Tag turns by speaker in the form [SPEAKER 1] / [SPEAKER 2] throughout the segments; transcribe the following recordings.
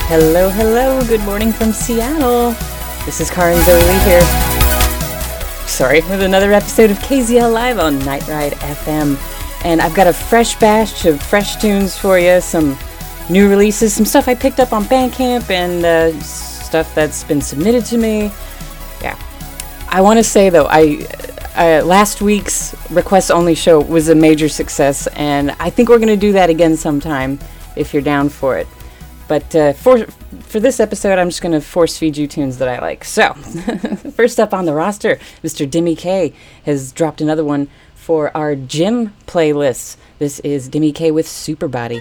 [SPEAKER 1] Hello, hello, good morning from Seattle. This is Karin Zoe Lee here. Sorry, with another episode of KZL Live on Night Ride FM. And I've got a fresh batch of fresh tunes for you, some new releases, some stuff I picked up on Bandcamp, and stuff that's been submitted to me. Yeah. I want to say, though, last week's request-only show was a major success, and I think we're going to do that again sometime if you're down for it. But for this episode, I'm just going to force feed you tunes that I like. So, first up on the roster, Mr. Demi K has dropped another one for our gym playlist. This is Demi K with Superbody.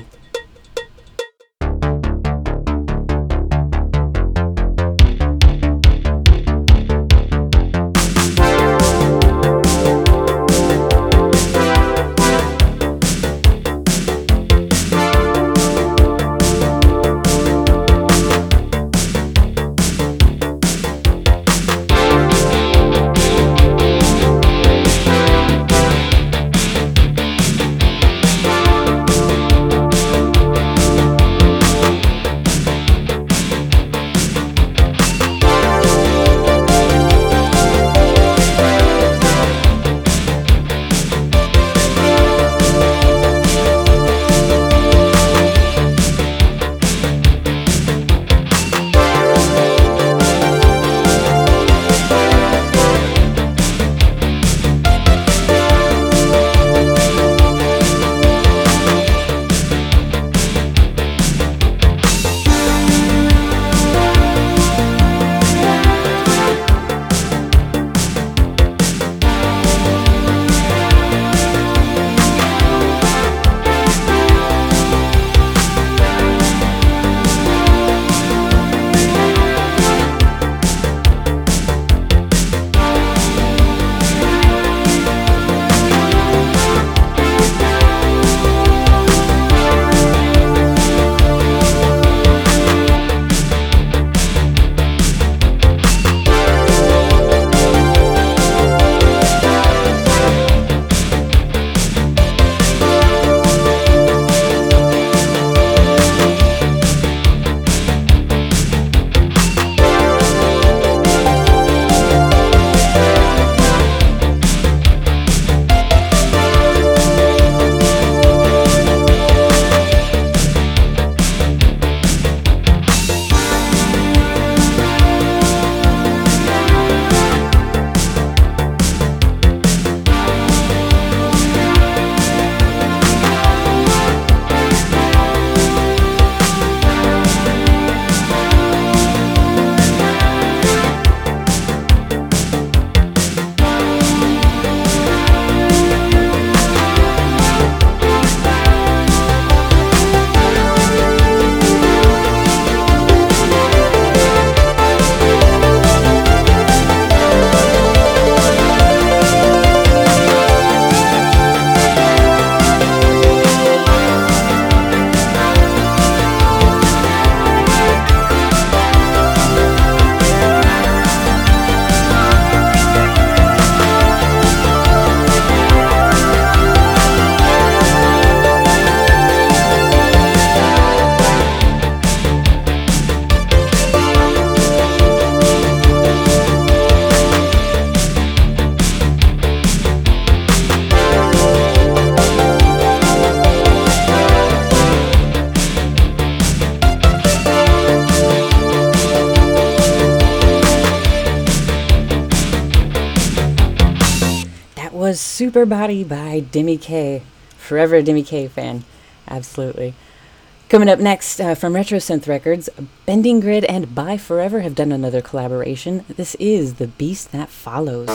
[SPEAKER 1] Superbody by Demi K. Forever a Demi K fan. Absolutely. Coming up next from Retro Synth Records, Bending Grid and Bye Forever have done another collaboration. This is The Beast That Follows.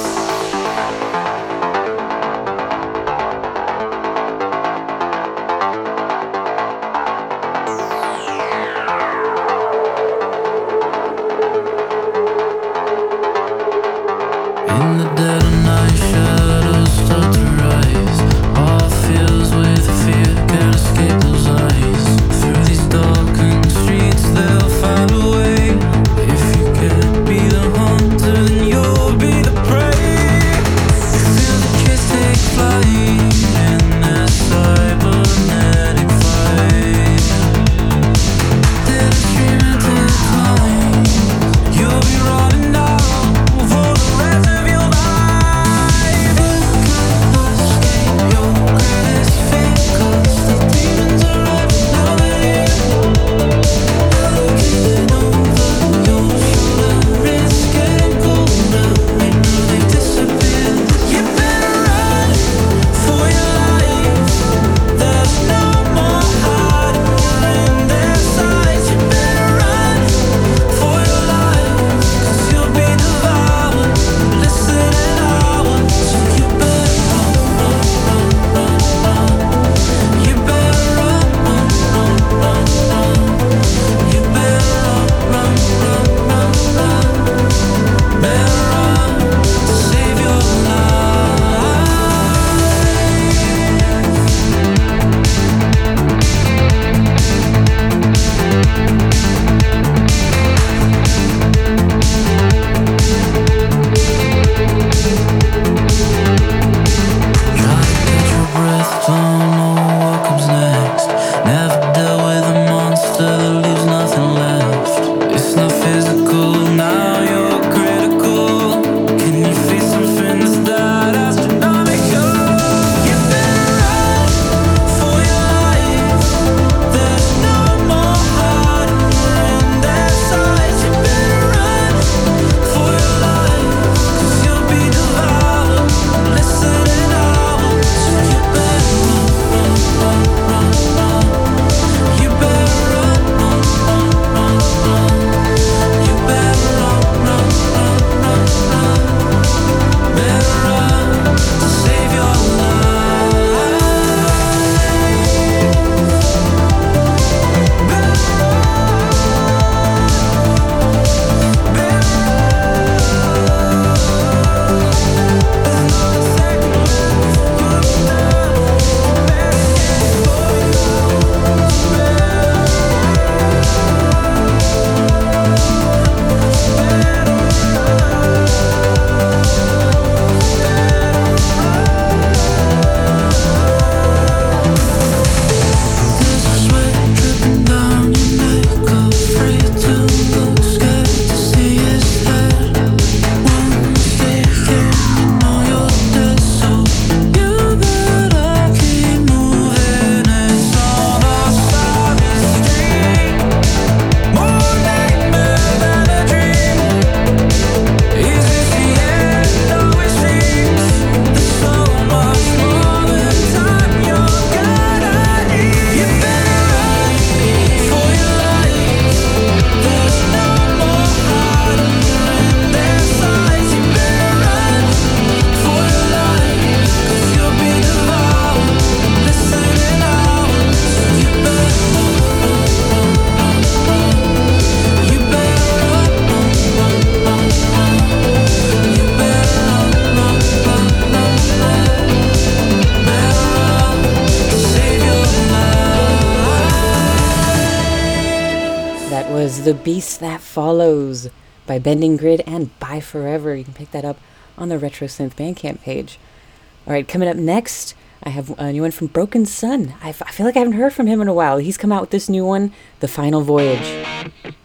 [SPEAKER 2] Cybernetic fight. Then a dream
[SPEAKER 1] is The Beast That Follows by Bending Grid and Bye Forever. You can pick that up on the Retro Synth Bandcamp page. All right, coming up next, I have a new one from Broken Sun. I feel like I haven't heard from him in a while. He's come out with this new one, The Final Voyage.